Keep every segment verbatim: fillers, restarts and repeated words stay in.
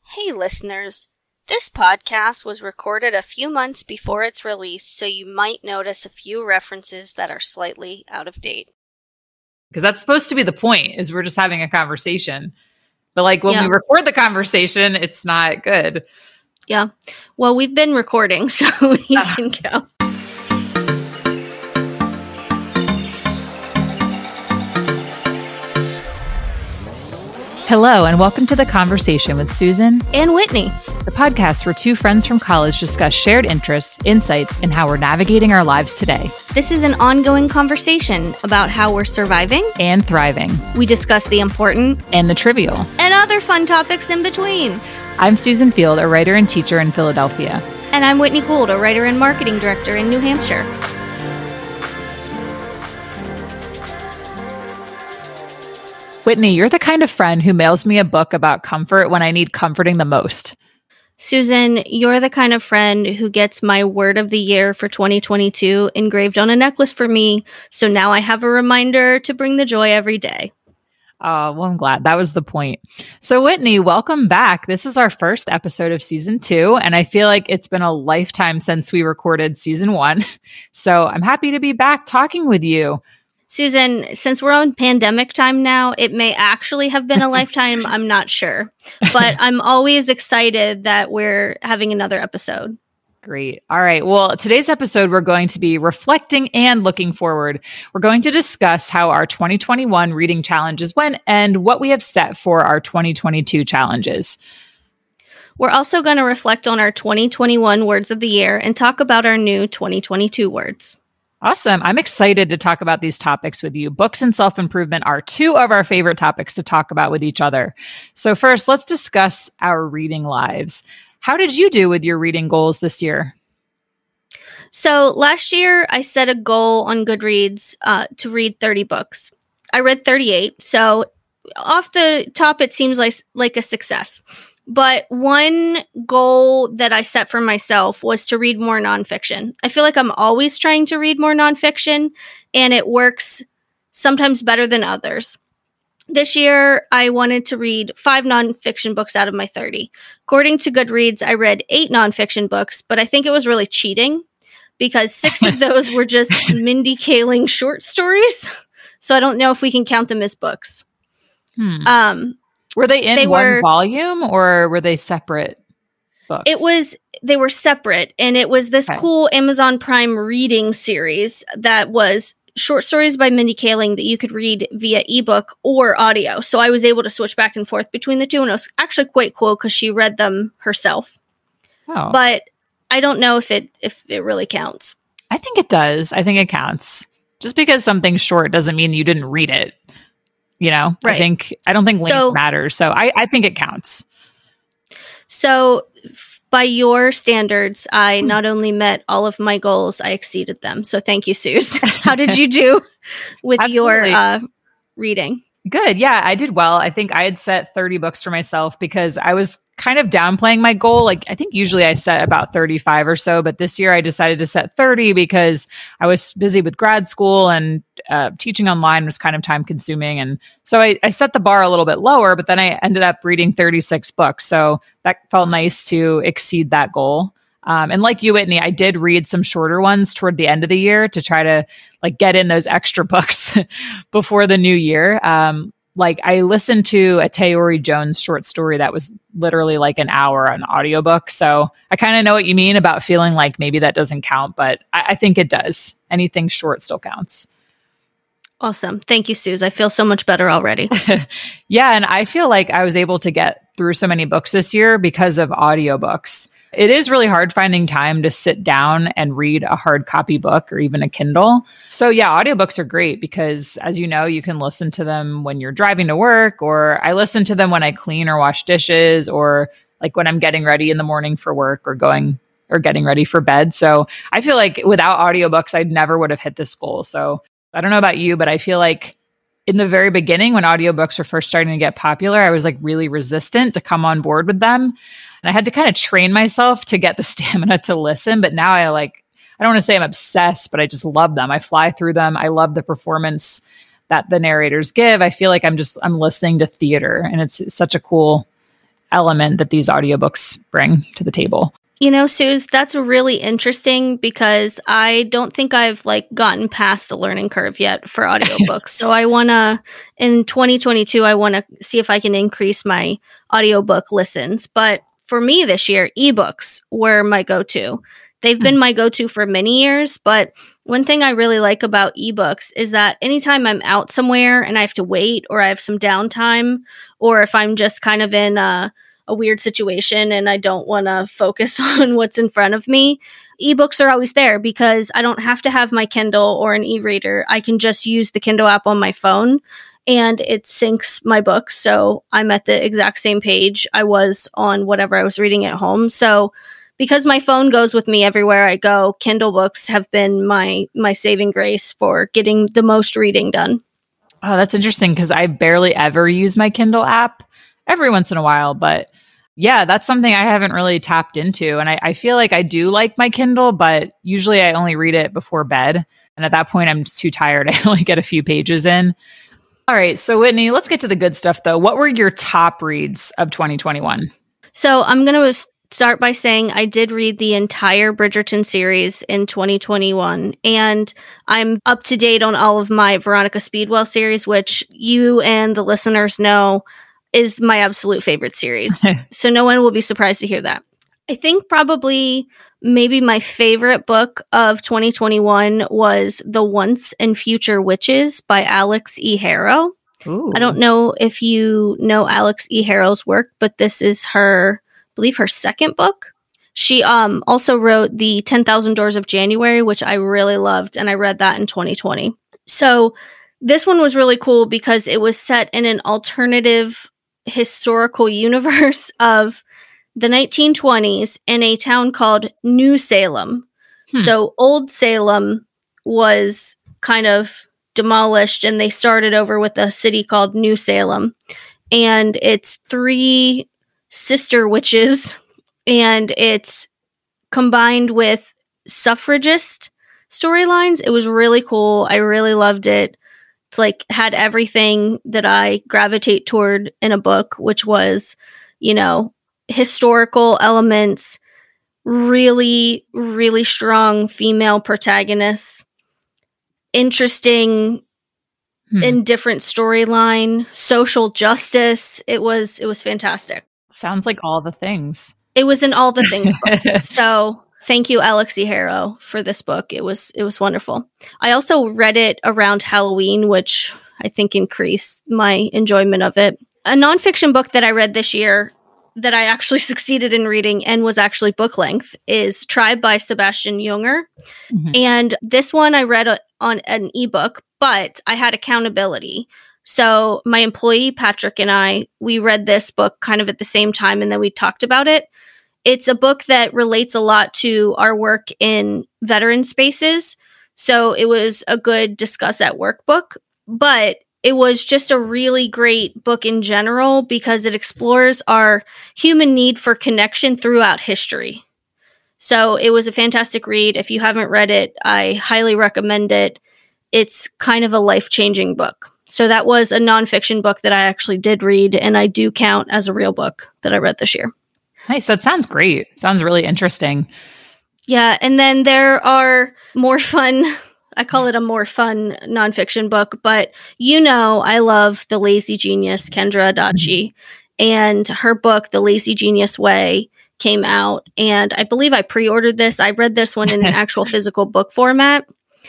Hey listeners, this podcast was recorded a few months before its release, so you might notice a few references that are slightly out of date. Because that's supposed to be the point, is we're just having a conversation. But like when Yeah. we record the conversation, it's not good. Yeah. Well, we've been recording, so you uh. can go. Hello, and welcome to The Conversation with Susan and Whitney, the podcast where two friends from college discuss shared interests, insights, and how we're navigating our lives today. This is an ongoing conversation about how we're surviving and thriving. We discuss the important and the trivial and other fun topics in between. I'm Susan Field, a writer and teacher in Philadelphia. And I'm Whitney Gould, a writer and marketing director in New Hampshire. Whitney, you're the kind of friend who mails me a book about comfort when I need comforting the most. Susan, you're the kind of friend who gets my word of the year for twenty twenty-two engraved on a necklace for me, so now I have a reminder to bring the joy every day. Oh, well, I'm glad. That was the point. So, Whitney, welcome back. This is our first episode of season two, and I feel like it's been a lifetime since we recorded season one. So I'm happy to be back talking with you. Susan, since we're on pandemic time now, it may actually have been a lifetime. I'm not sure. But I'm always excited that we're having another episode. Great. All right. Well, today's episode, we're going to be reflecting and looking forward. We're going to discuss how our twenty twenty-one reading challenges went and what we have set for our twenty twenty-two challenges. We're also going to reflect on our twenty twenty-one words of the year and talk about our new twenty twenty-two words. Awesome. I'm excited to talk about these topics with you. Books and self-improvement are two of our favorite topics to talk about with each other. So first, let's discuss our reading lives. How did you do with your reading goals this year? So last year, I set a goal on Goodreads uh, to read thirty books. I read thirty-eight. So off the top, it seems like, like a success. But one goal that I set for myself was to read more nonfiction. I feel like I'm always trying to read more nonfiction, and it works sometimes better than others. This year, I wanted to read five nonfiction books out of my thirty. According to Goodreads, I read eight nonfiction books, but I think it was really cheating because six of those were just Mindy Kaling short stories. So I don't know if we can count them as books. Hmm. Um, Were they in they one were, volume or were they separate books? It was, they were separate, and it was this okay. cool Amazon Prime reading series that was short stories by Mindy Kaling that you could read via ebook or audio. So I was able to switch back and forth between the two, and it was actually quite cool because she read them herself. Oh. But I don't know if it if it really counts. I think it does. I think it counts. Just because something's short doesn't mean you didn't read it. You know, right. I think, I don't think length so, matters. So I, I think it counts. So f- by your standards, I not only met all of my goals, I exceeded them. So thank you, Suze. How did you do with your uh, reading? Good. Yeah, I did well. I think I had set thirty books for myself because I was kind of downplaying my goal. Like, I think usually I set about thirty-five or so, but this year I decided to set thirty because I was busy with grad school and uh, teaching online was kind of time consuming. And so I, I set the bar a little bit lower, but then I ended up reading thirty-six books. So that felt nice to exceed that goal. Um, and like you, Whitney, I did read some shorter ones toward the end of the year to try to like get in those extra books before the new year. Um, like I listened to a Tayori Jones short story that was literally like an hour on audiobook. So I kind of know what you mean about feeling like maybe that doesn't count, but I, I think it does. Anything short still counts. Awesome. Thank you, Suze. I feel so much better already. Yeah. And I feel like I was able to get through so many books this year because of audiobooks. It is really hard finding time to sit down and read a hard copy book or even a Kindle. So yeah, audiobooks are great because as you know, you can listen to them when you're driving to work, or I listen to them when I clean or wash dishes, or like when I'm getting ready in the morning for work or going or getting ready for bed. So I feel like without audiobooks, I never would have hit this goal. So I don't know about you, but I feel like in the very beginning when audiobooks were first starting to get popular, I was like really resistant to come on board with them. And I had to kind of train myself to get the stamina to listen. But now I like, I don't want to say I'm obsessed, but I just love them. I fly through them. I love the performance that the narrators give. I feel like I'm just, I'm listening to theater, and it's, it's such a cool element that these audiobooks bring to the table. You know, Suze, that's really interesting because I don't think I've like gotten past the learning curve yet for audiobooks. So I want to, in twenty twenty-two, I want to see if I can increase my audiobook listens. But for me this year, ebooks were my go-to. They've been my go-to for many years, but one thing I really like about ebooks is that anytime I'm out somewhere and I have to wait or I have some downtime, or if I'm just kind of in a a weird situation and I don't want to focus on what's in front of me, ebooks are always there because I don't have to have my Kindle or an e-reader. I can just use the Kindle app on my phone and it syncs my books. So I'm at the exact same page I was on whatever I was reading at home. So because my phone goes with me everywhere I go, Kindle books have been my my saving grace for getting the most reading done. Oh, that's interesting because I barely ever use my Kindle app. Every once in a while, but yeah, that's something I haven't really tapped into. And I, I feel like I do like my Kindle, but usually I only read it before bed. And at that point, I'm just too tired. I only get a few pages in. All right. So Whitney, let's get to the good stuff though. What were your top reads of twenty twenty-one? So I'm going to start by saying I did read the entire Bridgerton series in twenty twenty-one. And I'm up to date on all of my Veronica Speedwell series, which you and the listeners know is my absolute favorite series. So no one will be surprised to hear that. I think probably maybe my favorite book of twenty twenty-one was The Once and Future Witches by Alex E. Harrow. Ooh. I don't know if you know Alex E. Harrow's work, but this is her, I believe her second book. She um also wrote the ten thousand Doors of January, which I really loved, and I read that in twenty twenty. So this one was really cool because it was set in an alternative historical universe of the nineteen twenties in a town called New Salem. Hmm. So Old Salem was kind of demolished and they started over with a city called New Salem. And it's three sister witches and it's combined with suffragist storylines. It was really cool. I really loved it. It's like had everything that I gravitate toward in a book, which was, you know, historical elements, really, really strong female protagonists, interesting hmm. and different storyline, social justice. It was, it was fantastic. Sounds like all the things. It was in all the things book. So thank you, Alex E. Harrow, for this book. It was it was wonderful. I also read it around Halloween, which I think increased my enjoyment of it. A nonfiction book that I read this year that I actually succeeded in reading and was actually book length is Tribe by Sebastian Junger. Mm-hmm. And this one I read a, on an ebook, but I had accountability. So my employee, Patrick, and I, we read this book kind of at the same time, and then we talked about it. It's a book that relates a lot to our work in veteran spaces. So it was a good discuss at work book, but it was just a really great book in general because it explores our human need for connection throughout history. So it was a fantastic read. If you haven't read it, I highly recommend it. It's kind of a life-changing book. So that was a nonfiction book that I actually did read, and I do count as a real book that I read this year. Nice. That sounds great. Sounds really interesting. Yeah. And then there are more fun, I call it a more fun nonfiction book, but you know, I love the Lazy Genius, Kendra Adachi, and her book, The Lazy Genius Way, came out. And I believe I pre-ordered this. I read this one in an actual physical book format.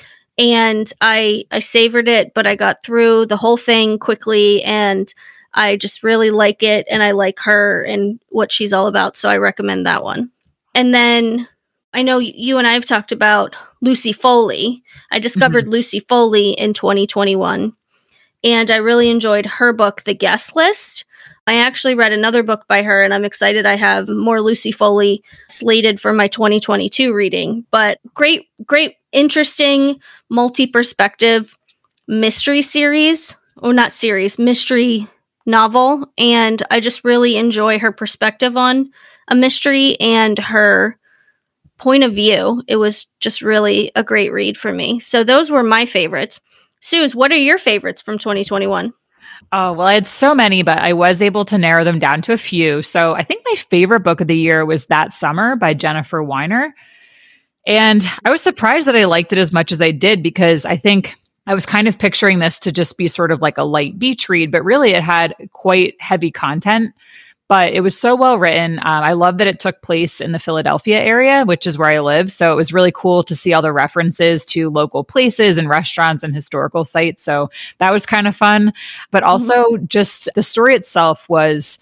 And I I savored it, but I got through the whole thing quickly, and I just really like it, and I like her and what she's all about, so I recommend that one. And then I know you and I have talked about Lucy Foley. I discovered mm-hmm. Lucy Foley in twenty twenty-one, and I really enjoyed her book, The Guest List. I actually read another book by her, and I'm excited I have more Lucy Foley slated for my twenty twenty-two reading. But great, great, interesting, multi-perspective mystery series, or not series, mystery novel. And I just really enjoy her perspective on a mystery and her point of view. It was just really a great read for me. So those were my favorites. Suze, what are your favorites from twenty twenty-one? Oh, well, I had so many, but I was able to narrow them down to a few. So I think my favorite book of the year was That Summer by Jennifer Weiner. And I was surprised that I liked it as much as I did, because I think I was kind of picturing this to just be sort of like a light beach read, but really it had quite heavy content. But it was so well written. Um, I love that it took place in the Philadelphia area, which is where I live. So it was really cool to see all the references to local places and restaurants and historical sites. So that was kind of fun. But also mm-hmm. just the story itself was,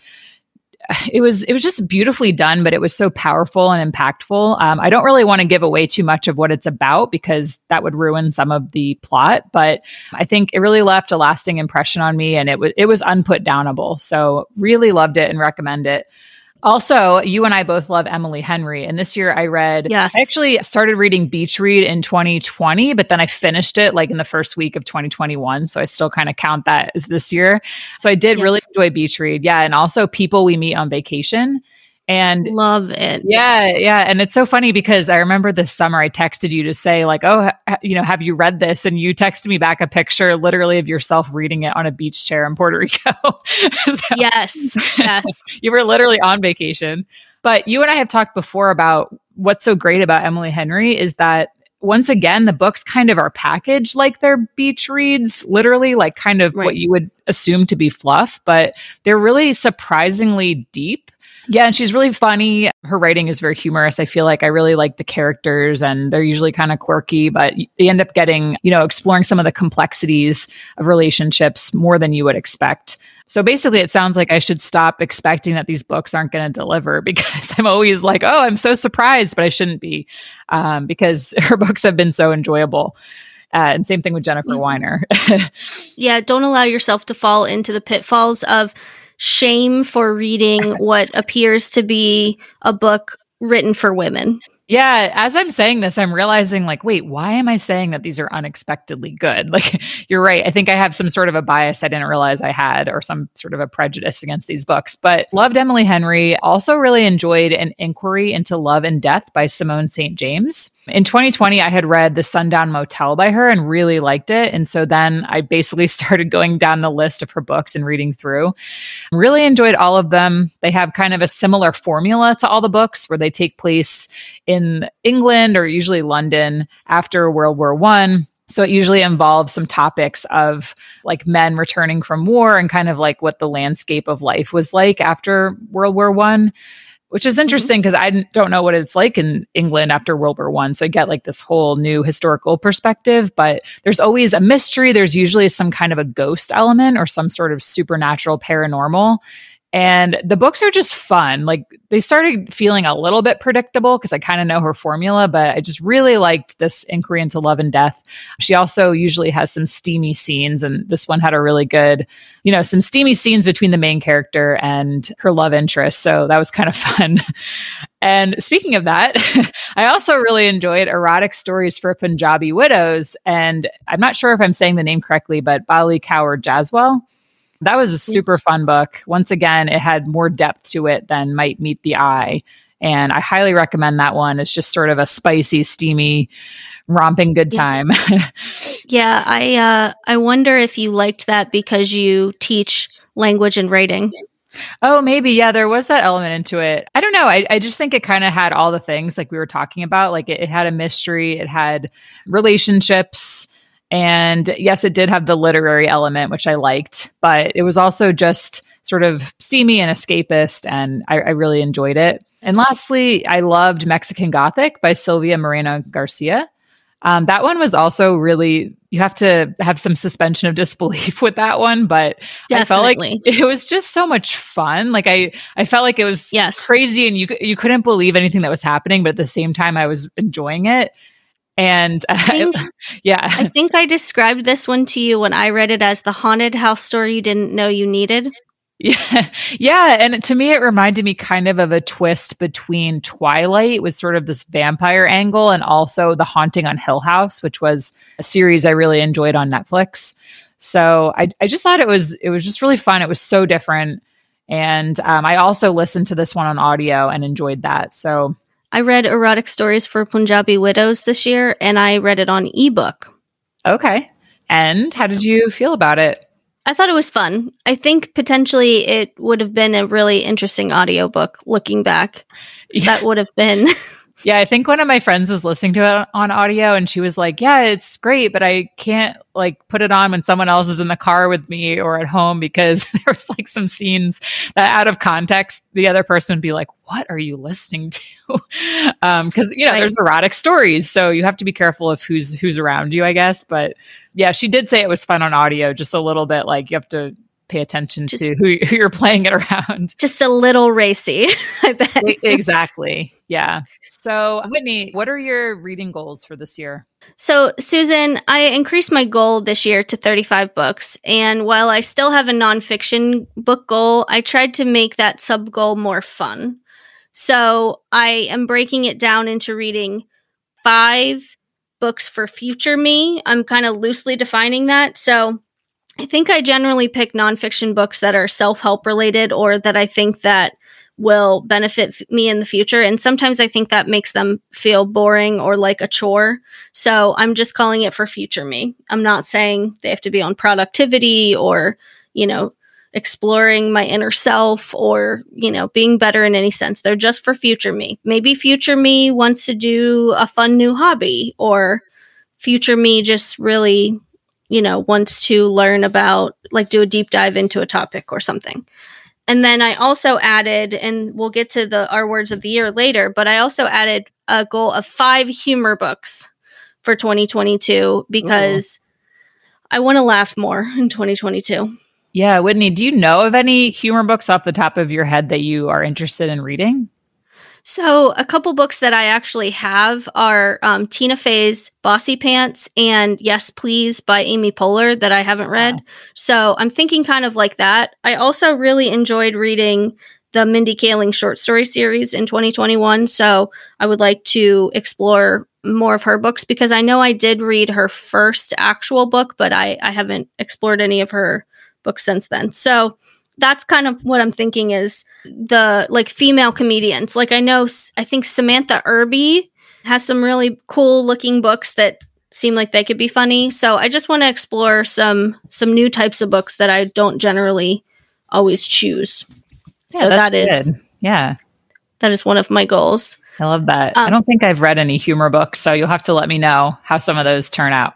it was it was just beautifully done, but it was so powerful and impactful. Um, I don't really want to give away too much of what it's about, because that would ruin some of the plot. But I think it really left a lasting impression on me, and it was it was unputdownable. So really loved it and recommend it. Also, you and I both love Emily Henry. And this year I read, yes. I actually started reading Beach Read in twenty twenty, but then I finished it like in the first week of twenty twenty-one. So I still kind of count that as this year. So I did yes. really enjoy Beach Read. Yeah. And also People We Meet on Vacation. And love it. Yeah. Yeah. And it's so funny because I remember this summer I texted you to say like, oh, ha- you know, have you read this? And you texted me back a picture literally of yourself reading it on a beach chair in Puerto Rico. so, yes. Yes. You were literally on vacation. But you and I have talked before about what's so great about Emily Henry is that once again, the books kind of are packaged like they're beach reads, literally like kind of right. what you would assume to be fluff, but they're really surprisingly deep. Yeah, and she's really funny. Her writing is very humorous. I feel like I really like the characters, and they're usually kind of quirky, but they end up getting, you know, exploring some of the complexities of relationships more than you would expect. So basically, it sounds like I should stop expecting that these books aren't going to deliver, because I'm always like, oh, I'm so surprised, but I shouldn't be, um, because her books have been so enjoyable. Uh, and same thing with Jennifer mm-hmm. Weiner. Yeah, don't allow yourself to fall into the pitfalls of shame for reading what appears to be a book written for women. Yeah, as I'm saying this, I'm realizing like, wait, why am I saying that these are unexpectedly good? Like, you're right. I think I have some sort of a bias I didn't realize I had, or some sort of a prejudice against these books. But loved Emily Henry. Also really enjoyed An Inquiry into Love and Death by Simone Saint James. In twenty twenty, I had read The Sundown Motel by her and really liked it. And so then I basically started going down the list of her books and reading through. Really enjoyed all of them. They have kind of a similar formula to all the books, where they take place in England or usually London after World War One. So it usually involves some topics of like men returning from war and kind of like what the landscape of life was like after World War One. Which is interesting because I don't know what it's like in England after World War One. So I get like this whole new historical perspective, but there's always a mystery. There's usually some kind of a ghost element or some sort of supernatural paranormal. And the books are just fun. Like, they started feeling a little bit predictable because I kind of know her formula, but I just really liked this Inquiry into Love and Death. She also usually has some steamy scenes, and this one had a really good, you know, some steamy scenes between the main character and her love interest. So that was kind of fun. And speaking of that, I also really enjoyed Erotic Stories for Punjabi Widows. And I'm not sure if I'm saying the name correctly, but Bali Kaur Jaswal. That was a super fun book. Once again, it had more depth to it than might meet the eye. And I highly recommend that one. It's just sort of a spicy, steamy, romping good time. Yeah, I uh, I wonder if you liked that because you teach language and writing. Oh, maybe. Yeah, there was that element into it. I don't know. I, I just think it kind of had all the things like we were talking about. Like it, it had a mystery. It had relationships. And yes, it did have the literary element, which I liked, but it was also just sort of steamy and escapist, and I, I really enjoyed it. And lastly, I loved Mexican Gothic by Silvia Moreno Garcia. Um, that one was also really, you have to have some suspension of disbelief with that one, but Definitely. I felt like it was just so much fun. Like I, I felt like it was yes. crazy, and you you couldn't believe anything that was happening, but at the same time, I was enjoying it. And uh, I think, yeah, I think I described this one to you when I read it as the haunted house story you didn't know you needed. Yeah. Yeah. And to me, it reminded me kind of of a twist between Twilight with sort of this vampire angle and also The Haunting on Hill House, which was a series I really enjoyed on Netflix. So I, I just thought it was, it was just really fun. It was so different. And um, I also listened to this one on audio and enjoyed that. So I read Erotic Stories for Punjabi Widows this year, and I read it on ebook. Okay. And how did you feel about it? I thought it was fun. I think potentially it would have been a really interesting audiobook looking back. Yeah. That would have been... Yeah, I think one of my friends was listening to it on audio and she was like, yeah, it's great, but I can't like put it on when someone else is in the car with me or at home because there was like some scenes that out of context, the other person would be like, what are you listening to? um, cause you know, right. There's erotic stories. So you have to be careful of who's, who's around you, I guess. But yeah, she did say it was fun on audio, just a little bit like you have to pay attention just, to who, who you're playing it around. Just a little racy, I bet. Exactly. Yeah. So, Whitney, what are your reading goals for this year? So, Susan, I increased my goal this year to thirty-five books. And while I still have a nonfiction book goal, I tried to make that sub goal more fun. So, I am breaking it down into reading five books for future me. I'm kind of loosely defining that. So, I think I generally pick nonfiction books that are self-help related or that I think that will benefit f- me in the future. And sometimes I think that makes them feel boring or like a chore. So I'm just calling it for future me. I'm not saying they have to be on productivity or, you know, exploring my inner self or, you know, being better in any sense. They're just for future me. Maybe future me wants to do a fun new hobby, or future me just really, you know, wants to learn about, like, do a deep dive into a topic or something. And then I also added, and we'll get to the our words of the year later, but I also added a goal of five humor books for twenty twenty-two because Ooh. I want to laugh more in twenty twenty-two. Yeah, Whitney, do you know of any humor books off the top of your head that you are interested in reading? So a couple books that I actually have are um, Tina Fey's Bossy Pants and Yes, Please by Amy Poehler that I haven't read. Wow. So I'm thinking kind of like that. I also really enjoyed reading the Mindy Kaling short story series in twenty twenty-one. So I would like to explore more of her books because I know I did read her first actual book, but I, I haven't explored any of her books since then. So that's kind of what I'm thinking is the like female comedians. Like I know, I think Samantha Irby has some really cool looking books that seem like they could be funny. So I just want to explore some some new types of books that I don't generally always choose. Yeah, so that's that is good. Yeah, that is one of my goals. I love that. Um, I don't think I've read any humor books, so you'll have to let me know how some of those turn out.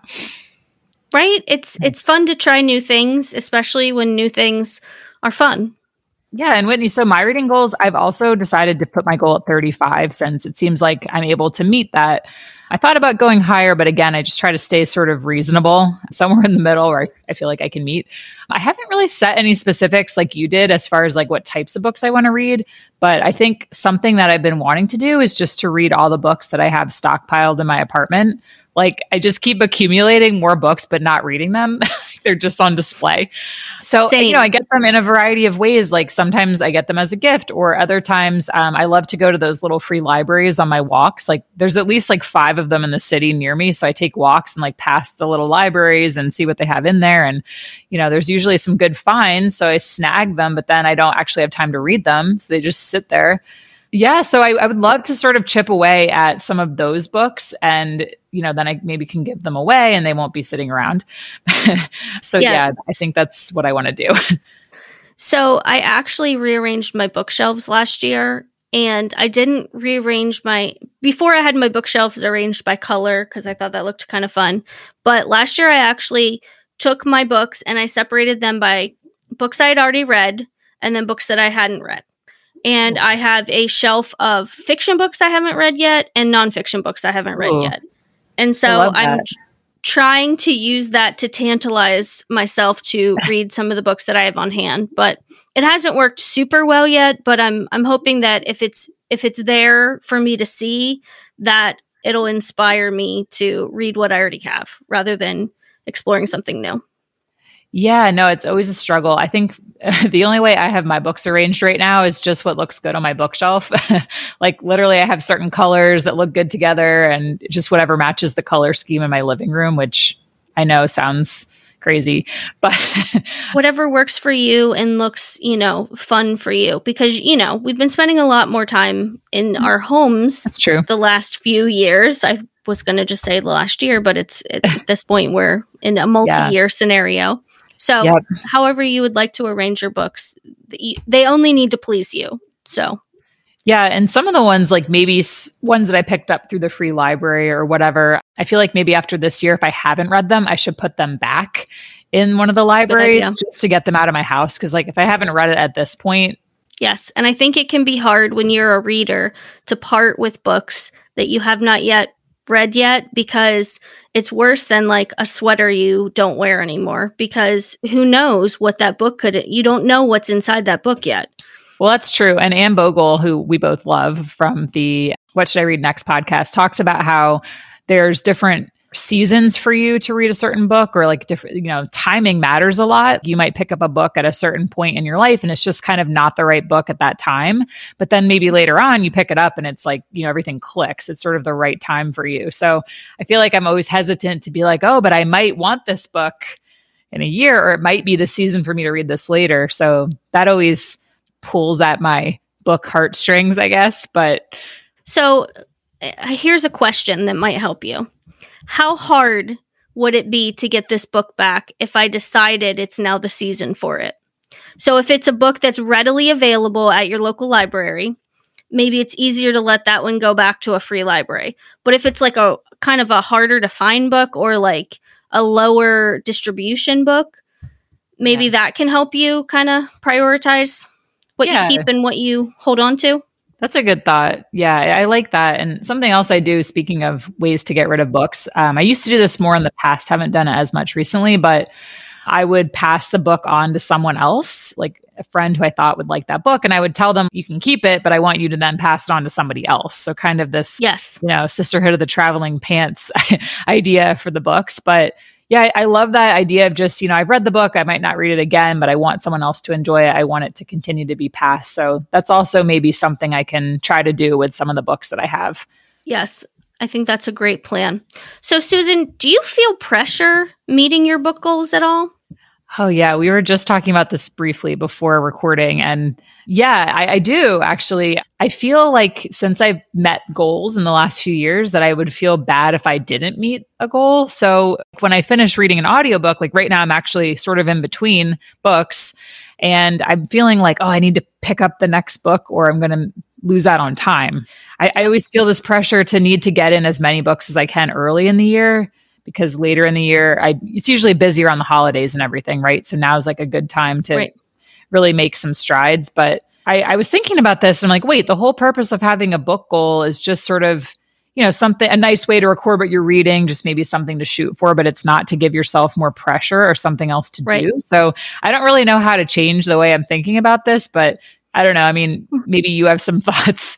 Right? It's nice. It's fun to try new things, especially when new things are fun. Yeah. And Whitney, so my reading goals, I've also decided to put my goal at thirty-five since it seems like I'm able to meet that. I thought about going higher, but again, I just try to stay sort of reasonable, somewhere in the middle where I, I feel like I can meet. I haven't really set any specifics like you did as far as like what types of books I want to read. But I think something that I've been wanting to do is just to read all the books that I have stockpiled in my apartment. Like I just keep accumulating more books, but not reading them. They're just on display. So, Same. you know, I get them in a variety of ways. Like sometimes I get them as a gift, or other times um, I love to go to those little free libraries on my walks. Like there's at least like five of them in the city near me. So I take walks and like past the little libraries and see what they have in there. And, you know, there's usually some good finds. So I snag them, but then I don't actually have time to read them. So they just sit there. Yeah, so I, I would love to sort of chip away at some of those books and, you know, then I maybe can give them away and they won't be sitting around. so yeah. yeah, I think that's what I want to do. So I actually rearranged my bookshelves last year, and I didn't rearrange my, before I had my bookshelves arranged by color because I thought that looked kind of fun. But last year I actually took my books and I separated them by books I had already read and then books that I hadn't read. And I have a shelf of fiction books I haven't read yet and nonfiction books I haven't read Ooh. yet. And so I'm tr- trying to use that to tantalize myself to read some of the books that I have on hand. But it hasn't worked super well yet, but I'm I'm hoping that if it's if it's there for me to see, that it'll inspire me to read what I already have rather than exploring something new. Yeah, no, it's always a struggle. I think the only way I have my books arranged right now is just what looks good on my bookshelf. Like literally I have certain colors that look good together and just whatever matches the color scheme in my living room, which I know sounds crazy, but whatever works for you and looks, you know, fun for you, because, you know, we've been spending a lot more time in our homes. That's true. The last few years. I was going to just say the last year, but it's, it's at this point we're in a multi-year yeah. scenario. So Yep. however you would like to arrange your books, they only need to please you. So yeah. And some of the ones, like maybe s- ones that I picked up through the free library or whatever, I feel like maybe after this year, if I haven't read them, I should put them back in one of the libraries just to get them out of my house. Cause like if I haven't read it at this point. Yes. And I think it can be hard when you're a reader to part with books that you have not yet read yet, because it's worse than like a sweater you don't wear anymore, because who knows what that book could, you don't know what's inside that book yet. Well, that's true. And Anne Bogle, who we both love from the What Should I Read Next podcast, talks about how there's different seasons for you to read a certain book, or like different, you know, timing matters a lot. You might pick up a book at a certain point in your life and it's just kind of not the right book at that time. But then maybe later on you pick it up and it's like, you know, everything clicks. It's sort of the right time for you. So I feel like I'm always hesitant to be like, oh, but I might want this book in a year, or it might be the season for me to read this later. So that always pulls at my book heartstrings, I guess. But so uh, here's a question that might help you. How hard would it be to get this book back if I decided it's now the season for it? So if it's a book that's readily available at your local library, maybe it's easier to let that one go back to a free library. But if it's like a kind of a harder to find book, or like a lower distribution book, maybe yeah. that can help you kind of prioritize what yeah. you keep and what you hold on to. That's a good thought. Yeah, I like that. And something else I do, speaking of ways to get rid of books, um, I used to do this more in the past, haven't done it as much recently, but I would pass the book on to someone else, like a friend who I thought would like that book. And I would tell them, you can keep it, but I want you to then pass it on to somebody else. So kind of this, yes, you know, sisterhood of the traveling pants idea for the books. But yeah, I love that idea of just, you know, I've read the book, I might not read it again, but I want someone else to enjoy it. I want it to continue to be passed. So that's also maybe something I can try to do with some of the books that I have. Yes, I think that's a great plan. So Susan, do you feel pressure meeting your book goals at all? Oh yeah, we were just talking about this briefly before recording, and yeah, I, I do actually. I feel like since I've met goals in the last few years that I would feel bad if I didn't meet a goal. So when I finish reading an audiobook, like right now I'm actually sort of in between books and I'm feeling like, oh, I need to pick up the next book or I'm going to lose out on time. I, I always feel this pressure to need to get in as many books as I can early in the year, because later in the year, I it's usually busy around the holidays and everything, right? So now is like a good time to right. really make some strides. But I, I was thinking about this and I'm like, wait, the whole purpose of having a book goal is just sort of, you know, something, a nice way to record what you're reading, just maybe something to shoot for, but it's not to give yourself more pressure or something else to right. do. So I don't really know how to change the way I'm thinking about this, but I don't know. I mean, maybe you have some thoughts.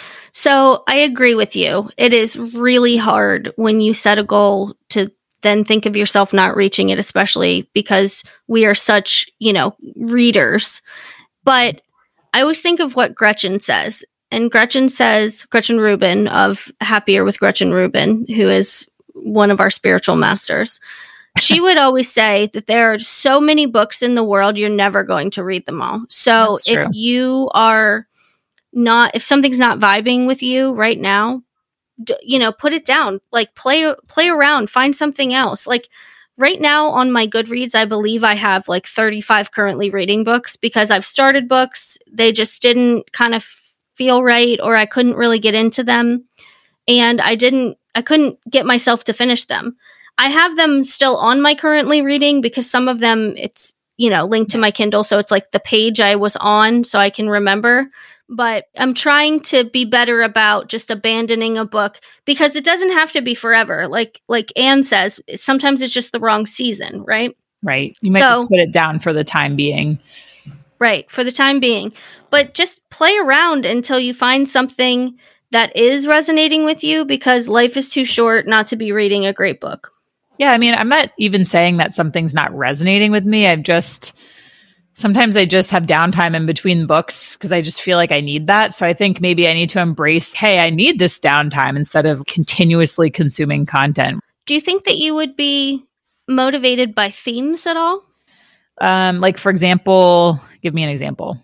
So I agree with you. It is really hard when you set a goal to then think of yourself not reaching it, especially because we are such, you know, readers. But I always think of what Gretchen says. And Gretchen says, Gretchen Rubin of Happier with Gretchen Rubin, who is one of our spiritual masters. She would always say that there are so many books in the world, you're never going to read them all. So if you are not, if something's not vibing with you right now, d- you know, put it down, like play, play around, find something else. Like right now on my Goodreads, I believe I have like thirty-five currently reading books because I've started books. They just didn't kind of feel right, or I couldn't really get into them. And I didn't, I couldn't get myself to finish them. I have them still on my currently reading because some of them it's, you know, linked to my Kindle. So it's like the page I was on so I can remember. But I'm trying to be better about just abandoning a book because it doesn't have to be forever. Like like Anne says, sometimes it's just the wrong season, right? Right. You might so, just put it down for the time being. Right. For the time being. But just play around until you find something that is resonating with you, because life is too short not to be reading a great book. Yeah. I mean, I'm not even saying that something's not resonating with me. I've just... Sometimes I just have downtime in between books because I just feel like I need that. So I think maybe I need to embrace, hey, I need this downtime instead of continuously consuming content. Do you think that you would be motivated by themes at all? Um, like, for example, give me an example.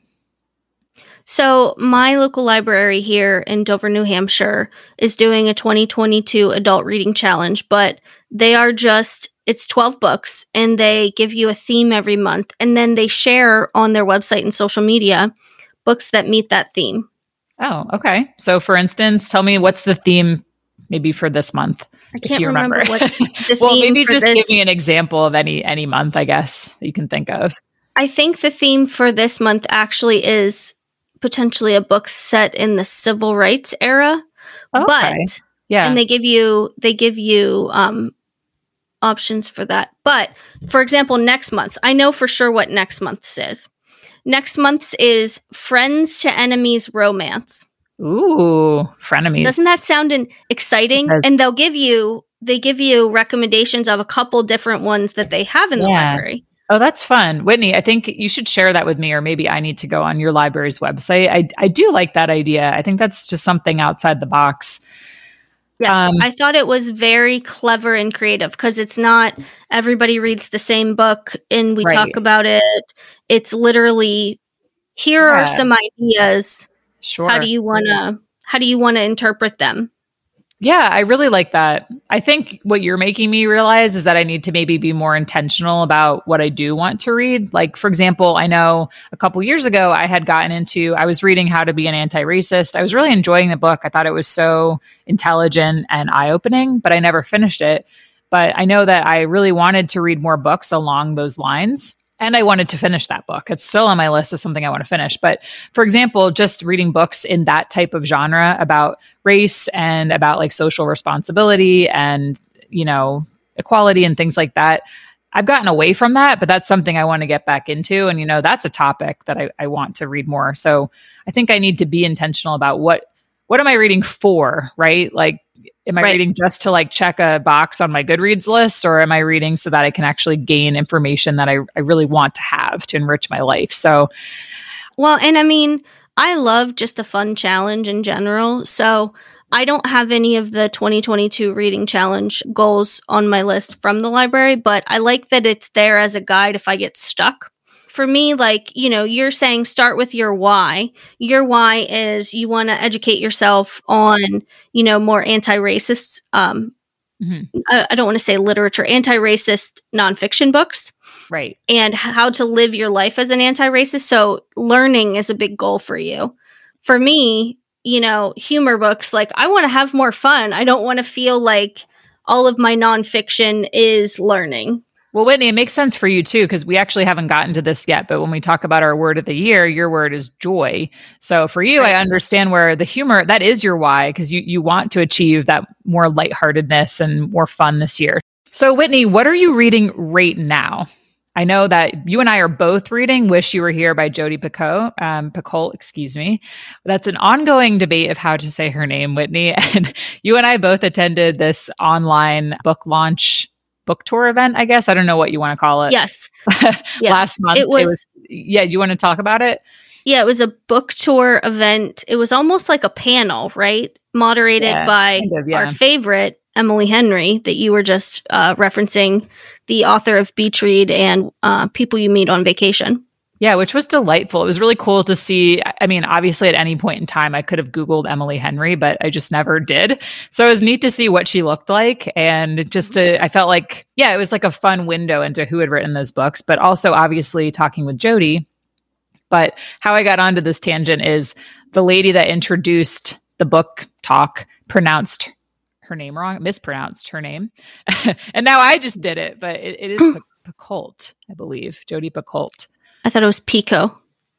So my local library here in Dover, New Hampshire is doing a twenty twenty-two adult reading challenge, but They are just, it's twelve books, and they give you a theme every month. And then they share on their website and social media books that meet that theme. Oh, okay. So for instance, tell me what's the theme maybe for this month, I if can't you remember. remember what the well, theme maybe for just this- give me an example of any any month, I guess, that you can think of. I think the theme for this month actually is potentially a book set in the civil rights era. Okay. But Yeah. and they give you they give you um options for that. But for example, next month, I know for sure what next month's is. Next month's is Friends to Enemies Romance. Ooh, frenemies. Doesn't that sound in- exciting? It does. And they'll give you they give you recommendations of a couple different ones that they have in the Yeah. library. Oh, that's fun. Whitney, I think you should share that with me, or maybe I need to go on your library's website. I, I do like that idea. I think that's just something outside the box. Yes, Um, I thought it was very clever and creative because it's not everybody reads the same book and we Right. talk about it. It's literally, here Yeah. are some ideas. Sure. How do you want to how do you want to interpret them? Yeah, I really like that. I think what you're making me realize is that I need to maybe be more intentional about what I do want to read. Like, for example, I know a couple years ago I had gotten into, I was reading How to Be an Anti-Racist. I was really enjoying the book. I thought it was so intelligent and eye-opening, but I never finished it. But I know that I really wanted to read more books along those lines. And I wanted to finish that book. It's still on my list of something I want to finish. But for example, just reading books in that type of genre about race and about like social responsibility and, you know, equality and things like that, I've gotten away from that, but that's something I want to get back into. And, you know, that's a topic that I, I want to read more. So I think I need to be intentional about what, what am I reading for, right? Like, am I Right. reading just to like check a box on my Goodreads list, or am I reading so that I can actually gain information that I, I really want to have to enrich my life? So, Well, and I mean, I love just a fun challenge in general. So I don't have any of the twenty twenty-two reading challenge goals on my list from the library, but I like that it's there as a guide if I get stuck. For me, like, you know, you're saying start with your why. Your why is you want to educate yourself on, you know, more anti-racist, um, mhm, I, I don't want to say literature, anti-racist nonfiction books right. and how to live your life as an anti-racist. So learning is a big goal for you. For me, you know, humor books, like I want to have more fun. I don't want to feel like all of my nonfiction is learning. Well, Whitney, it makes sense for you too, because we actually haven't gotten to this yet. But when we talk about our word of the year, your word is joy. So for you, Right. I understand where the humor, that is your why, because you, you want to achieve that more lightheartedness and more fun this year. So Whitney, what are you reading right now? I know that you and I are both reading Wish You Were Here by Jodi Picoult, um, Picoult, excuse me. That's an ongoing debate of how to say her name, Whitney. And you and I both attended this online book launch book tour event, I guess. I don't know what you want to call it. Yes. Yeah. Last month. It was, yeah. Do you want to talk about it? yeah, it was a book tour event. It was almost like a panel, right? Moderated Yeah, by kind of, yeah. our favorite, Emily Henry, that you were just uh, referencing, the author of Beach Read and uh, People You Meet on Vacation. Yeah, which was delightful. It was really cool to see. I mean, obviously at any point in time, I could have Googled Emily Henry, but I just never did. So it was neat to see what she looked like. And just to, I felt like, yeah, it was like a fun window into who had written those books, but also obviously talking with Jodi. But how I got onto this tangent is the lady that introduced the book talk pronounced her name wrong, mispronounced her name. And now I just did it, but it, it is Picoult, I believe, Jodi Picoult. I thought it was Pico.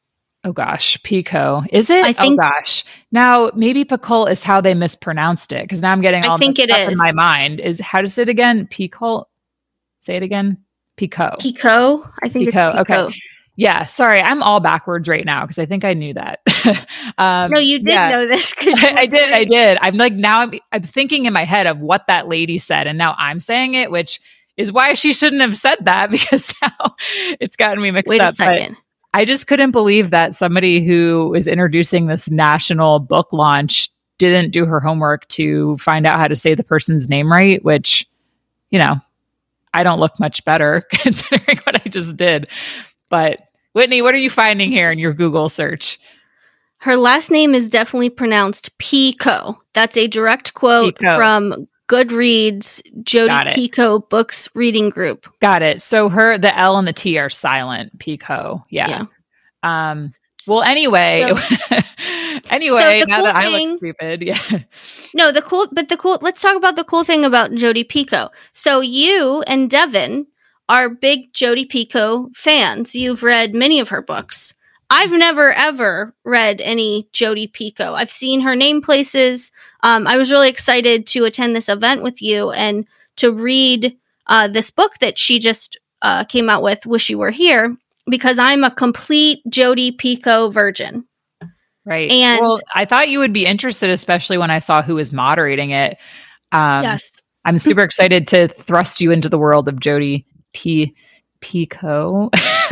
Oh gosh, Pico. Is it? I think- oh gosh. Now maybe Picoult is how they mispronounced it, because now I'm getting I all think mixed it up in is. my mind. Is how to say it again? Picoult. Say it again. Pico. Pico? I think Pico. it's Pico. Okay. Yeah. Sorry, I'm all backwards right now because I think I knew that. um, No, you did yeah. know this. 'Cause I, I did. I did. I'm like now. I'm, I'm thinking in my head of what that lady said, and now I'm saying it, which is why she shouldn't have said that, because now it's gotten me mixed Wait up. a second. But I just couldn't believe that somebody who was introducing this national book launch didn't do her homework to find out how to say the person's name right, which, you know, I don't look much better considering what I just did. But Whitney, what are you finding here in your Google search? Her last name is definitely pronounced Pico. That's a direct quote Pico. from Goodreads Jodi Picoult Books Reading Group. Got it. So her, the L and the T are silent, Picoult. Yeah. yeah. Um, well, anyway, so, anyway, so now cool that thing, I look stupid. Yeah. No, the cool, but the cool, let's talk about the cool thing about Jodi Picoult. So you and Devin are big Jodi Picoult fans. You've read many of her books. I've never, ever read any Jodi Picoult. I've seen her name places. Um, I was really excited to attend this event with you and to read uh, this book that she just uh, came out with, Wish You Were Here, because I'm a complete Jodi Picoult virgin. Right. And well, I thought you would be interested, especially when I saw who was moderating it. Um, yes. I'm super excited to thrust you into the world of Jodi P. Picoult.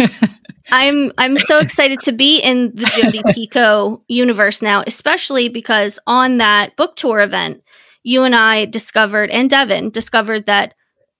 I'm I'm so excited to be in the Jodi Picoult universe now, especially because on that book tour event, you and I discovered, and Devin discovered, that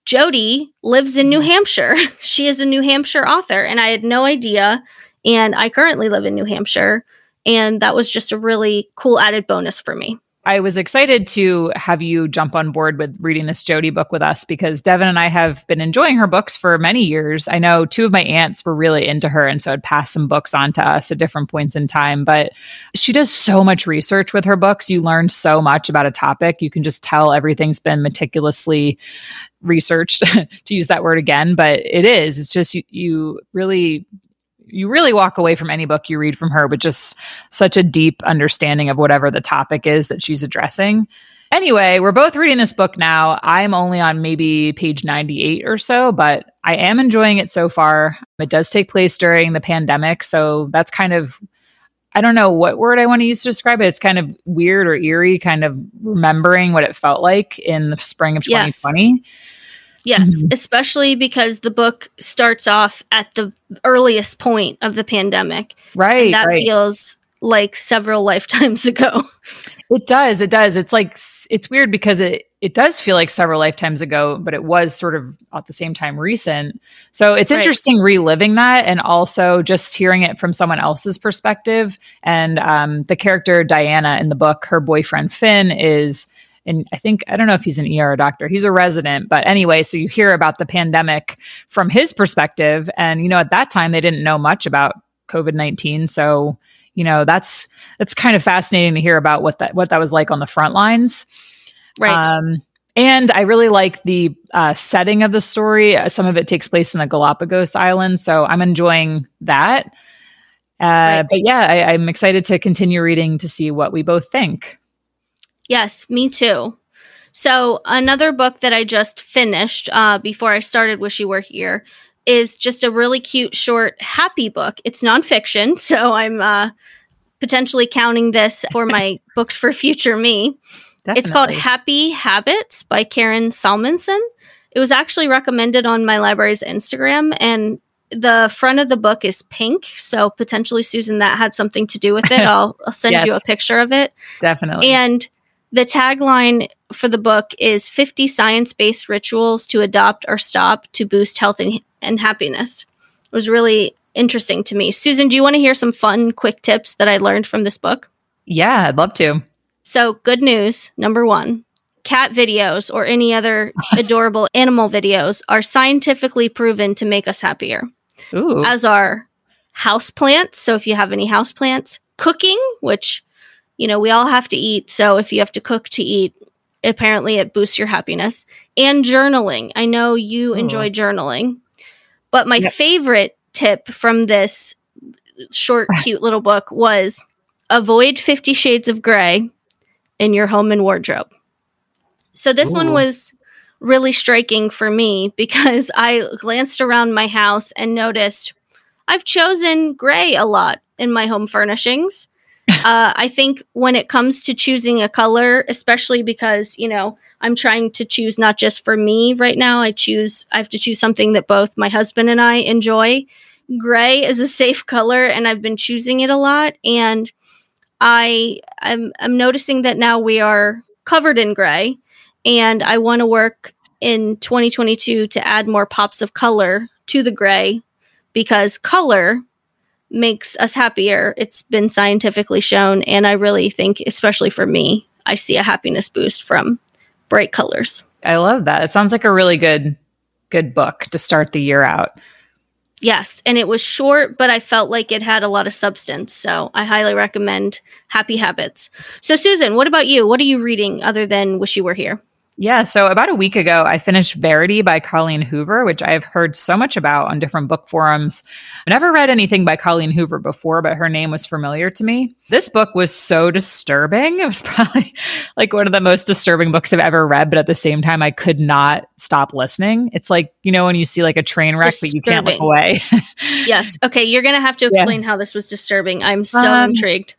Jodi lives in New Hampshire. She is a New Hampshire author, and I had no idea. And I currently live in New Hampshire, and that was just a really cool added bonus for me. I was excited to have you jump on board with reading this Jodi book with us because Devin and I have been enjoying her books for many years. I know two of my aunts were really into her, and so had passed some books on to us at different points in time. But she does so much research with her books. You learn so much about a topic. You can just tell everything's been meticulously researched, to use that word again. But it is. It's just you, you really... You really walk away from any book you read from her with just such a deep understanding of whatever the topic is that she's addressing. Anyway, we're both reading this book now. I'm only on maybe page ninety-eight or so, but I am enjoying it so far. It does take place during the pandemic, so that's kind of, I don't know what word I want to use to describe it. It's kind of weird or eerie, kind of remembering what it felt like in the spring of twenty twenty. Yes. Yes, mm-hmm. Especially because the book starts off at the earliest point of the pandemic. Right. And that right. feels like several lifetimes ago. It does. It does. It's like, it's weird because it, it does feel like several lifetimes ago, but it was sort of at the same time recent. So it's right. interesting reliving that and also just hearing it from someone else's perspective. And um, the character Diana in the book, her boyfriend Finn is... And I think, I don't know if he's an E R doctor. He's a resident. But anyway, so you hear about the pandemic from his perspective. And, you know, at that time, they didn't know much about COVID nineteen. So, you know, that's that's kind of fascinating to hear about what that what that was like on the front lines. Right. Um, and I really like the uh, setting of the story. Uh, some of it takes place in the Galapagos Islands. So I'm enjoying that. Uh, right. But yeah, I, I'm excited to continue reading to see what we both think. Yes, me too. So another book that I just finished uh, before I started Wish You Were Here is just a really cute, short, happy book. It's nonfiction, so I'm uh, potentially counting this for my books for future me. Definitely. It's called Happy Habits by Karen Salmonson. It was actually recommended on my library's Instagram, and the front of the book is pink, so potentially, Susan, that had something to do with it. I'll, I'll send yes. you a picture of it. Definitely. And the tagline for the book is fifty science-based rituals to adopt or stop to boost health and, and happiness. It was really interesting to me. Susan, do you want to hear some fun, quick tips that I learned from this book? Yeah, I'd love to. So, good news. Number one, cat videos or any other adorable animal videos are scientifically proven to make us happier. Ooh. As are houseplants. So, if you have any houseplants, cooking, which... You know, we all have to eat. So if you have to cook to eat, apparently it boosts your happiness. And journaling. I know you oh. enjoy journaling. But my yep. favorite tip from this short, cute little book was avoid Fifty Shades of Grey in your home and wardrobe. So this Ooh. one was really striking for me because I glanced around my house and noticed I've chosen gray a lot in my home furnishings. uh, I think when it comes to choosing a color, especially because, you know, I'm trying to choose not just for me right now. I choose, I have to choose something that both my husband and I enjoy. Gray is a safe color, and I've been choosing it a lot. And I, I'm, I'm noticing that now we are covered in gray, and I want to work in twenty twenty-two to add more pops of color to the gray, because color makes us happier. It's been scientifically shown. And I really think, especially for me, I see a happiness boost from bright colors. I love that. It sounds like a really good, good book to start the year out. Yes, and it was short, but I felt like it had a lot of substance. So I highly recommend Happy Habits. So Susan, what about you? What are you reading other than Wish You Were Here? Yeah, so about a week ago, I finished Verity by Colleen Hoover, which I have heard so much about on different book forums. I never read anything by Colleen Hoover before, but her name was familiar to me. This book was so disturbing. It was probably like one of the most disturbing books I've ever read, but at the same time, I could not stop listening. It's like, you know, when you see like a train wreck, disturbing. But you can't look away. Yes. Okay, you're going to have to explain yeah. how this was disturbing. I'm so um, intrigued.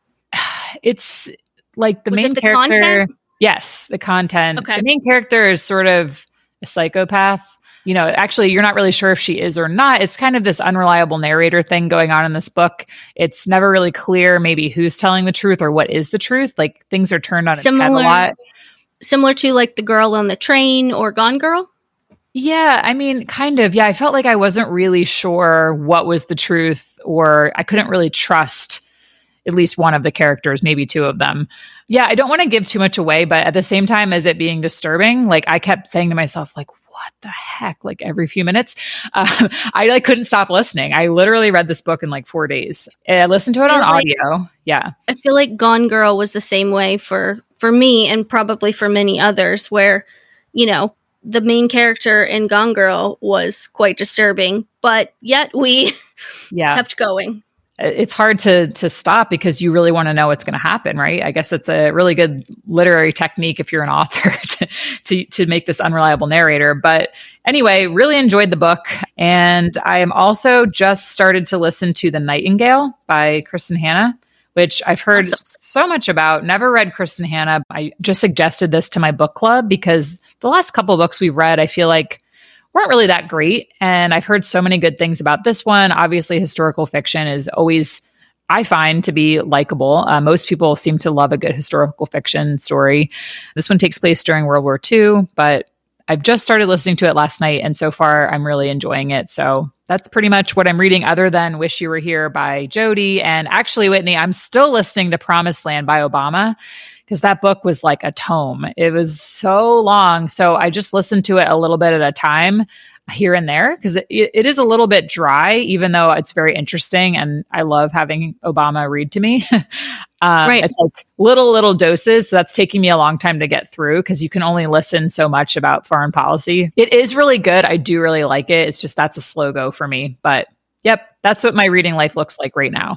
It's like the was main it the character... Content? Yes, the content. Okay. The main character is sort of a psychopath. You know, actually, you're not really sure if she is or not. It's kind of this unreliable narrator thing going on in this book. It's never really clear maybe who's telling the truth or what is the truth. Like things are turned on similar, its head a lot. Similar to like The Girl on the Train or Gone Girl? Yeah, I mean, kind of. Yeah, I felt like I wasn't really sure what was the truth, or I couldn't really trust at least one of the characters, maybe two of them. Yeah, I don't want to give too much away, but at the same time as it being disturbing, like I kept saying to myself, like, what the heck? Like every few minutes, uh, I like couldn't stop listening. I literally read this book in like four days. I listened to it on like, audio. Yeah. I feel like Gone Girl was the same way for, for me and probably for many others where, you know, the main character in Gone Girl was quite disturbing, but yet we yeah. kept going. It's hard to to stop because you really want to know what's going to happen, right? I guess it's a really good literary technique if you're an author to, to to make this unreliable narrator. But anyway, really enjoyed the book. And I am also just started to listen to The Nightingale by Kristen Hanna, which I've heard awesome. so much about. Never read Kristen Hanna. I just suggested this to my book club because the last couple of books we've read, I feel like weren't really that great. And I've heard so many good things about this one. Obviously, historical fiction is always, I find, to be likable. Uh, most people seem to love a good historical fiction story. This one takes place during World War Two, but I've just started listening to it last night. And so far, I'm really enjoying it. So that's pretty much what I'm reading other than Wish You Were Here by Jody. And actually, Whitney, I'm still listening to Promised Land by Obama, because that book was like a tome. It was so long. So I just listened to it a little bit at a time here and there because it, it is a little bit dry, even though it's very interesting. And I love having Obama read to me. um, right. It's like little, little doses. So that's taking me a long time to get through because you can only listen so much about foreign policy. It is really good. I do really like it. It's just that's a slow go for me. But yep, that's what my reading life looks like right now.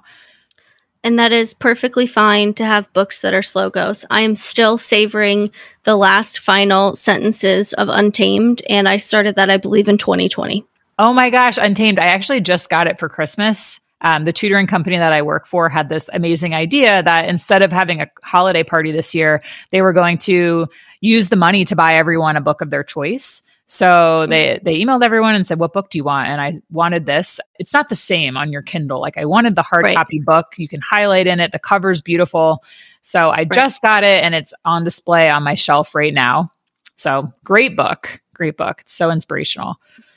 And that is perfectly fine to have books that are slow goes. I am still savoring the last final sentences of Untamed, and I started that, I believe, in twenty twenty. Oh my gosh, Untamed. I actually just got it for Christmas. Um, the tutoring company that I work for had this amazing idea that instead of having a holiday party this year, they were going to use the money to buy everyone a book of their choice. So they they emailed everyone and said, what book do you want? And I wanted this. It's not the same on your Kindle. Like I wanted the hard right. copy book. You can highlight in it. The cover's beautiful. So I right. just got it and it's on display on my shelf right now. So great book. Great book. It's so inspirational.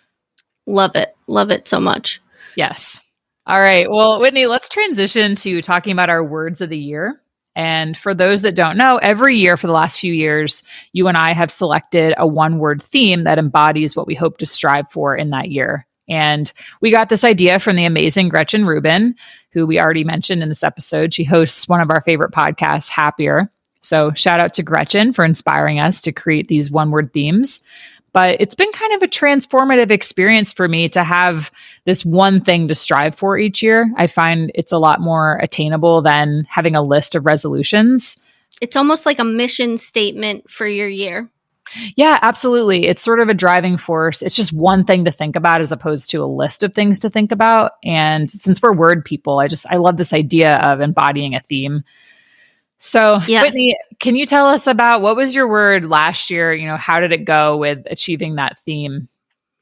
Love it. Love it so much. Yes. All right. Well, Whitney, let's transition to talking about our words of the year. And for those that don't know, every year for the last few years, you and I have selected a one-word theme that embodies what we hope to strive for in that year. And we got this idea from the amazing Gretchen Rubin, who we already mentioned in this episode. She hosts one of our favorite podcasts, Happier. So shout out to Gretchen for inspiring us to create these one-word themes. But it's been kind of a transformative experience for me to have this one thing to strive for each year. I find it's a lot more attainable than having a list of resolutions. It's almost like a mission statement for your year. Yeah, absolutely. It's sort of a driving force. It's just one thing to think about as opposed to a list of things to think about. And since we're word people, I just, I love this idea of embodying a theme. So, yes. Whitney, can you tell us about what was your word last year? You know, how did it go with achieving that theme?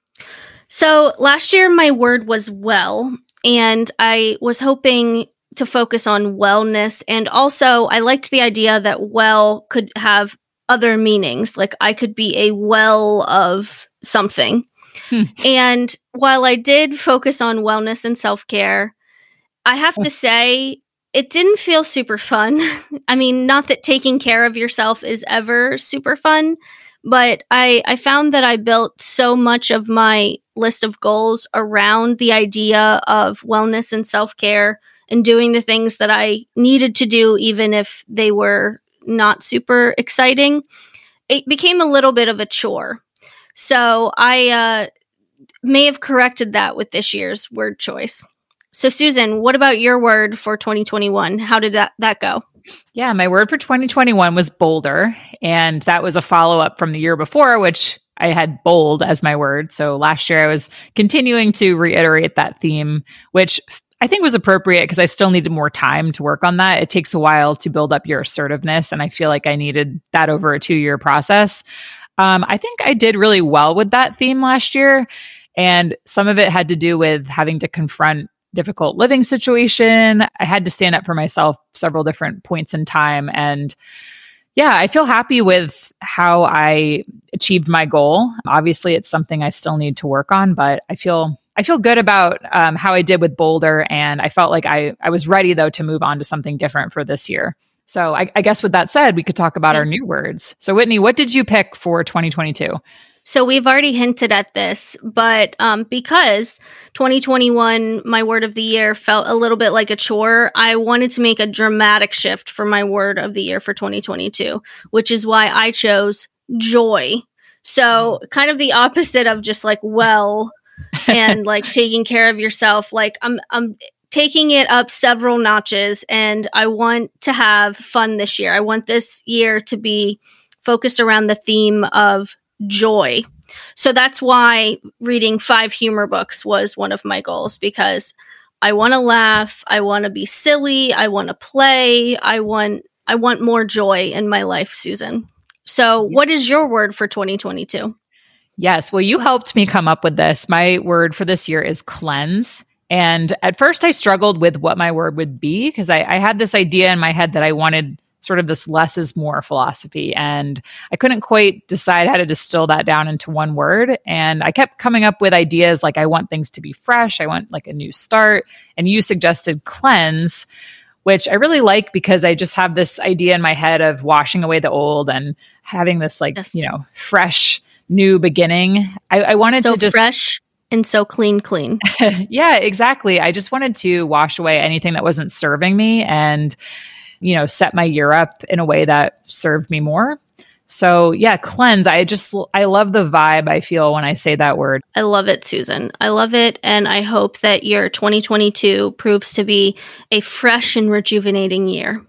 So last year, my word was well, and I was hoping to focus on wellness. And also, I liked the idea that well could have other meanings. Like I could be a well of something. And while I did focus on wellness and self-care, I have to say, it didn't feel super fun. I mean, not that taking care of yourself is ever super fun, but I, I found that I built so much of my list of goals around the idea of wellness and self-care and doing the things that I needed to do, even if they were not super exciting. It became a little bit of a chore. So I uh, may have corrected that with this year's word choice. So Susan, what about your word for twenty twenty-one? How did that, that go? Yeah, my word for twenty twenty-one was bolder. And that was a follow-up from the year before, which I had bold as my word. So last year I was continuing to reiterate that theme, which I think was appropriate because I still needed more time to work on that. It takes a while to build up your assertiveness. And I feel like I needed that over a two-year process. Um, I think I did really well with that theme last year. And some of it had to do with having to confront difficult living situation. I had to stand up for myself several different points in time. And yeah, I feel happy with how I achieved my goal. Obviously, it's something I still need to work on, but I feel I feel good about um, how I did with Boulder. And I felt like I, I was ready, though, to move on to something different for this year. So I, I guess with that said, we could talk about yeah. our new words. So Whitney, what did you pick for twenty twenty-two? So we've already hinted at this, but um, because twenty twenty-one, my word of the year, felt a little bit like a chore, I wanted to make a dramatic shift for my word of the year for twenty twenty-two, which is why I chose joy. So kind of the opposite of just like well and like taking care of yourself. Like I'm, I'm taking it up several notches, and I want to have fun this year. I want this year to be focused around the theme of joy. So that's why reading five humor books was one of my goals, because I want to laugh, I want to be silly, I want to play, I want I want more joy in my life, Susan. So what is your word for twenty twenty-two? Yes, well, you helped me come up with this. My word for this year is cleanse. And at first I struggled with what my word would be, because I, I had this idea in my head that I wanted sort of this less is more philosophy. And I couldn't quite decide how to distill that down into one word. And I kept coming up with ideas like I want things to be fresh. I want like a new start. And you suggested cleanse, which I really like because I just have this idea in my head of washing away the old and having this like, yes. you know, fresh new beginning. I, I wanted so to just fresh and so clean, clean. Yeah, exactly. I just wanted to wash away anything that wasn't serving me and you know, set my year up in a way that served me more. So yeah, cleanse. I just, I love the vibe I feel when I say that word. I love it, Susan. I love it. And I hope that your twenty twenty-two proves to be a fresh and rejuvenating year.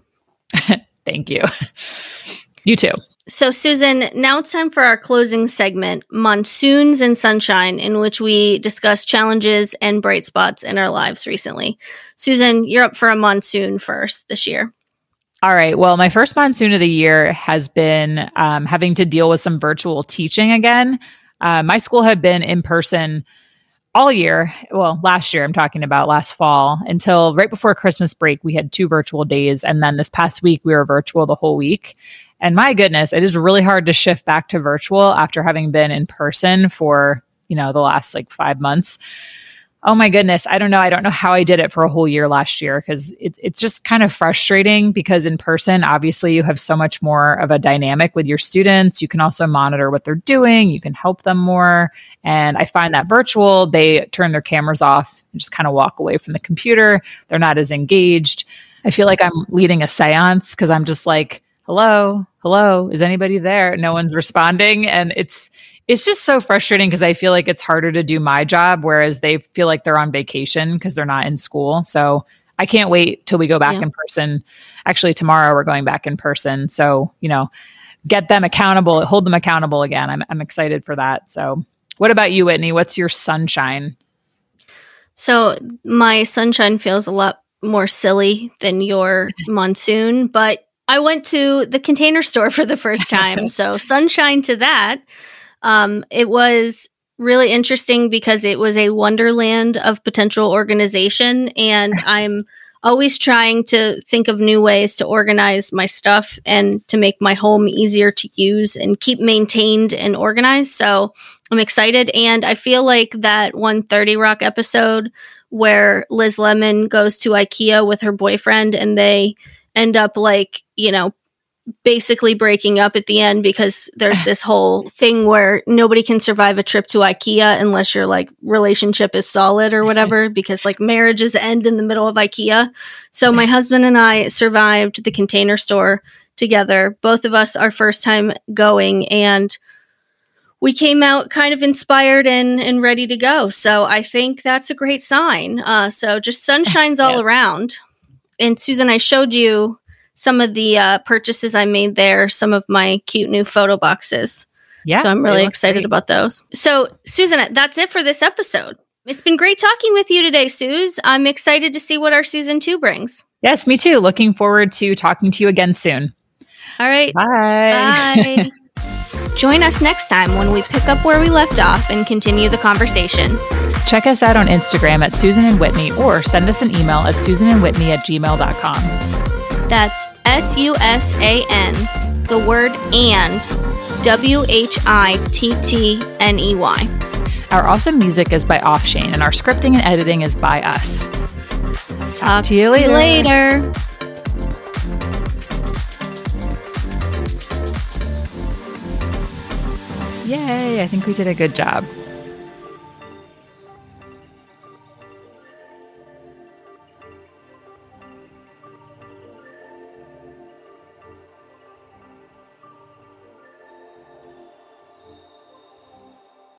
Thank you. You too. So Susan, now it's time for our closing segment, Monsoons and Sunshine, in which we discuss challenges and bright spots in our lives recently. Susan, you're up for a monsoon first this year. All right. Well, my first monsoon of the year has been um, having to deal with some virtual teaching again. Uh, my school had been in person all year. Well, last year, I'm talking about last fall, until right before Christmas break, we had two virtual days. And then this past week, we were virtual the whole week. And my goodness, it is really hard to shift back to virtual after having been in person for, you know, the last like five months. Oh my goodness. I don't know. I don't know how I did it for a whole year last year, because it, it's just kind of frustrating because in person, obviously you have so much more of a dynamic with your students. You can also monitor what they're doing. You can help them more. And I find that virtual, they turn their cameras off and just kind of walk away from the computer. They're not as engaged. I feel like I'm leading a seance because I'm just like, hello, hello, is anybody there? No one's responding. And it's, It's just so frustrating because I feel like it's harder to do my job, whereas they feel like they're on vacation because they're not in school. So I can't wait till we go back yeah. in person. Actually, tomorrow we're going back in person. So, you know, get them accountable, hold them accountable again. I'm I'm excited for that. So what about you, Whitney? What's your sunshine? So my sunshine feels a lot more silly than your monsoon, but I went to the Container Store for the first time. So sunshine to that. Um, it was really interesting because it was a wonderland of potential organization, and I'm always trying to think of new ways to organize my stuff and to make my home easier to use and keep maintained and organized. So I'm excited, and I feel like that one thirty Rock episode where Liz Lemon goes to IKEA with her boyfriend and they end up like, you know, basically breaking up at the end because there's this whole thing where nobody can survive a trip to IKEA unless your like relationship is solid or whatever, because like marriages end in the middle of IKEA. So my husband and I survived the Container Store together. Both of us our first time going, and we came out kind of inspired and, and ready to go. So I think that's a great sign. Uh, so just sunshines all yeah. around. And Susan, I showed you some of the uh, purchases I made there, some of my cute new photo boxes. Yeah. So I'm really excited great. about those. So Susan, that's it for this episode. It's been great talking with you today, Suze. I'm excited to see what our season two brings. Yes, me too. Looking forward to talking to you again soon. All right. Bye. Bye. Join us next time when we pick up where we left off and continue the conversation. Check us out on Instagram at Susan and Whitney, or send us an email at susanandwhitney at gmail dot com. That's S U S A N, the word and, W H I T T N E Y. Our awesome music is by Offshane, and our scripting and editing is by us. Talk, Talk to you later. later. Yay, I think we did a good job.